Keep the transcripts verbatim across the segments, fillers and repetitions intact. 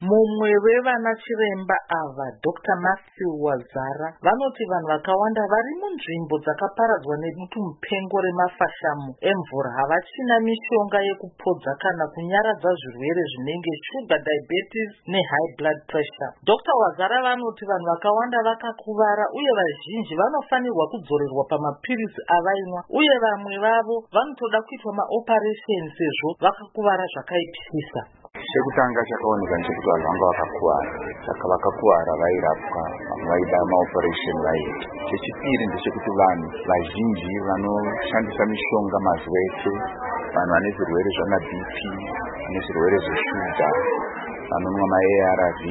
Mumwe wevana chiremba ava, Doctor Matthew Wazara, vanoti vanhu vakawanda vari munzvimbo dzakaparadzwa nedutu mupengo remafashamu emvura havachina mishonga yekupodza kana kunyaradza zvirwere zvinenge sugar diabetes nehigh blood pressure. Doctor Wazara vanoti vanhu vakawanda vakakuvara uye vazhinji vanofanirwa kudzorerwa pamapirizi avainwa uye vamwe vavo vanotoda kuitwa maoperation sezvo vakakuvara zvakaipisisa. Chekutanga chakaoneka ndechekuti vanhu vanga vakakuwara, saka vakakuwara vairapwa, vaida maoperation vaita. Chechipiri ndechekuti vanhu vazhinji vanoshandisa mishonga mazuva ese, vanhu vane zvirwere zvana B P, vane zvirwere zveshuga, vanonwa ma A R V,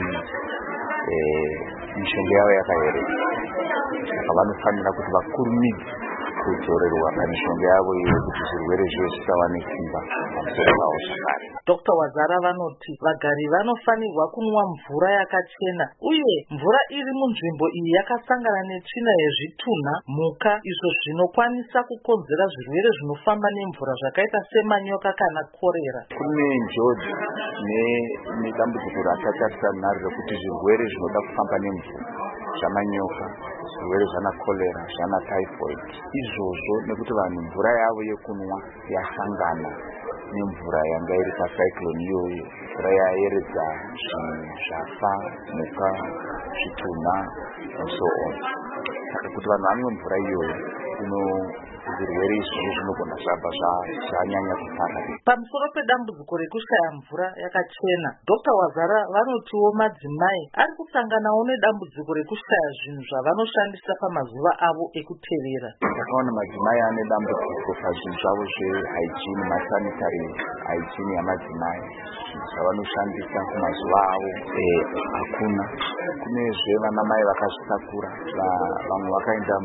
eh, mishonga yavo yakaereka. Saka vanofanira kuti vakurumidze kudzorerwa pamishonga yavo iyo kuti zvirwere zvose zvisawane simba pamusoro pavo zvakare. Doctor Wazara vanoti vagari vanofanirwa kunwa mvura yakachena uye mvura iri munzvimbo iyi yakasangana netsvina yezvitunha, mhuka, izvo zvinokwanisa kukonzera zvirwere zvinofamba nemvura zvakaita semanyoka kana korera. Kune njodzi nedambudziko rakatarisana naro rekuti zvirwere zvinoda kufamba nemvura zvamanyoka, zvirwere zvana kolera, zvana typhoid, izvozvo nekuti vanhu mvura yavo yekunwa yasangana nemvura yanga iri pacyclone iyoyo, mvura yayeredza zvinhu zvafa, mhuka, zvitunha and so on. Saka kuti vanhu vanwe mvura iyoyo kuno zvirwere izvi zvinogona zvabva zvanyanya kupararira. Pamusoro pedambudziko rekushaya mvura yakachena, Doctor Wazara vanotiwo madzimai ari kusanganawo nedambudziko rekushaya zvinhu zvavanoshandisa pamazuva avo ekutevera. Takaona madzimai ane dambudziko pazvinhu zvavo zvehygiene, masanitary hygiene yamadzimai, zvavanoshandisa kumazuva avo hakuna. Kunezve vanamai vakazvitakura, vamwe vakaenda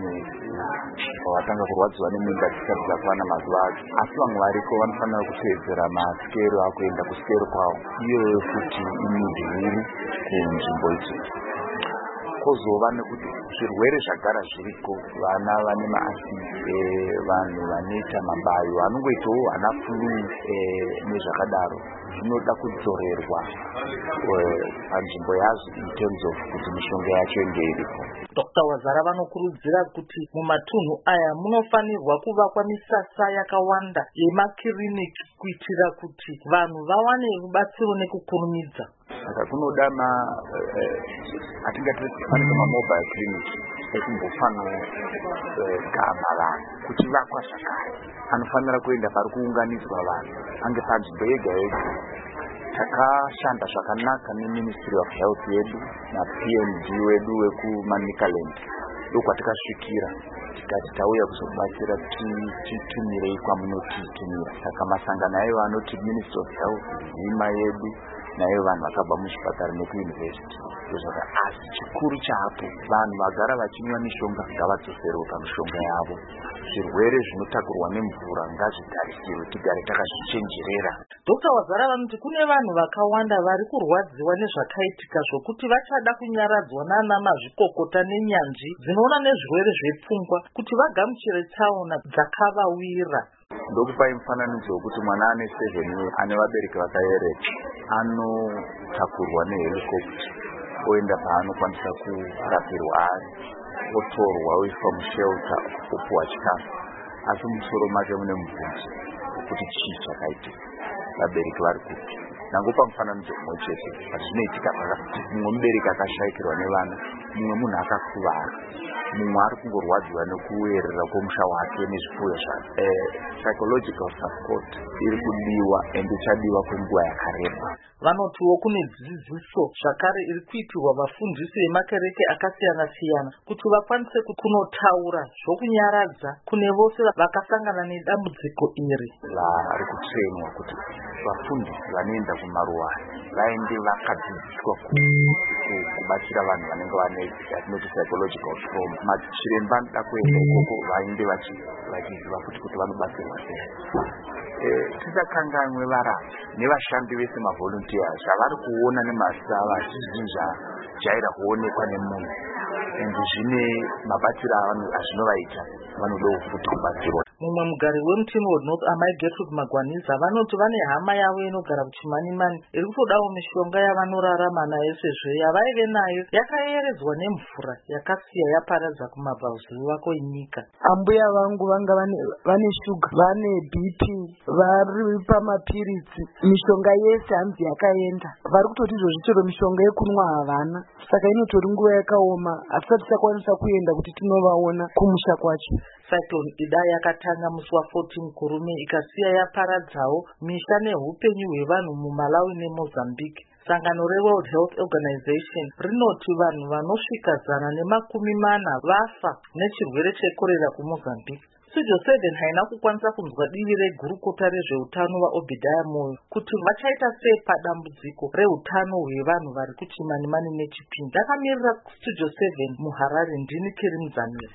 vatanga kurwadziwa nemimba dzisati dzakwana mazuva acho, asi vamwe variko vanofanira kuteedzera masikero akuenda kusikero kwavo, iyoyo futi imudhi huru kunzvimbo idzi. Kozova nekuti zvirwere zvagara zviriko, vana vane maasidi, vanhu vanoita mabayo, vanongoitawo vana flu nezvakadaro, zvinoda kudzorerwa panzvimbo yazvo in terms of kuti mishonga yacho inge iripo. Doctor Wazara vanokurudzira kuti mumatunhu aya munofanirwa kuvakwa misasa yakawanda yemakiriniki kuitira kuti vanhu vawane rubatsiro nekukurumidza. Saka kunoda ma atingatifana mobile clinic ekumbofana kama vanhu kuti vakwa zvakare, anofanira kuenda pari kuunganidzwa vanhu, ange panzvimbo yega yega. Takashanda zvakanaka neMinistry of Health yedu naP M D wedu wekuManicaland, ndokwatikasvikira tikati tauya kuzobatsira titumirei kwamunotitumira. Saka masangano aiva anoti Ministry of Health, Zima yedu nayo vanhu vakabva muchipatara nekuuniversity. Zvaka asi chikuru chapo vanhu vagara vachinwa mishonga ngavadzoserwe pamishonga yavo. Zvirwere zvinotakurwa nemvura ngazvitarisirwe, tigare takazvichenjerera. Doctor Wazara vanoti kune vanhu vakawanda vari kurwadziwa nezvakaitika zvokuti vachada kunyaradzwa nana mazvikokota nenyanzvi dzinoona nezvirwere zvepfungwa kuti vagamuchire tsaona dzakavawira. Ndokupai mufananidzo wekuti mwana ane seven ane vabereki vakaereka anotakurwa nehelicopter oenda paanokwanisa kurapirwa ari, otorwa oiswa mushelter opuwa chikafu, asi musoro make mune mubvunzo wekuti chii chakaitika, vabereki vari kuti. Nangopa mufananidzo mumwe chete, zvinoitika pakati mumwe mubereki akashayikirwa nevana, mumwe munhu akakuvara, mumwe ari kungorwadziwa nekuerera kwomusha wake nezvipfuyo zvake. Psychological support iri kudiwa ende ichadiwa kwenguva yakareba. Vanotiwo kune dzidziso zvakare iri kuitirwa vafundisi vemakereke akasiyana siyana kuti vakwanise kunotaura zvokunyaradza kune vose vakasangana nedambudziko iri. Vari kutrenwa kuti vafundisi vanoenda kumaruwani vaende vakadzidziswa kubatsira vanhu vanenge vane yatinoti psychological trauma. Machiremba anoda kuenda ikoko vaende vachiziva kuti kuti vanobatsirwa sei. Tisakanganwe varapwi nevashandi vese mavolunteers avari kuona nemazita avo azvizvi zvajaira kuonekwa nemunhu, ende zvine mabatsiro azvinovaita, vanodawo futi kubatsirwa. Mumwe mugari weMutinwood North Amai Gertrude Magwaniza vanoti vane hama yavo inogara kuChimanimani iri kutodawo mishonga yavanorarama nayo sezvo yavaive nayo yakayeredzwa nemvura yakasiya yaparadza kumabvazuva kwenyika. Ambuya vangu vanga vane, vane shuga, vane B P, vari pamapiritsi, mishonga yese hanzi yakaenda. Vari kutoti izvozvi chero mishonga yekunwa havana, saka inotori nguva yakaoma hatisati tisakwanisa kuenda kuti tinovaona kumusha kwacho. Cyclone Idai yakatanga musi wa14 Kurume ikasiya yaparadzawo misha nehupenyu hwevanhu muMalawi neMozambique. Sangano reWorld Health Organization rinoti vanhu vanosvika zana nemakumi mana vafa nechirwere chekorera kuMozambique. Studio seven haina kukwanisa kunzwa divi regurukota rezveutano vaObhidhaya Moyo kuti vachaita sei padambudziko reutano hwevanhu vari kuChimanimani neChipinge. Ndakamirira Studio seven muHarare, ndini Keri Mudzamiri.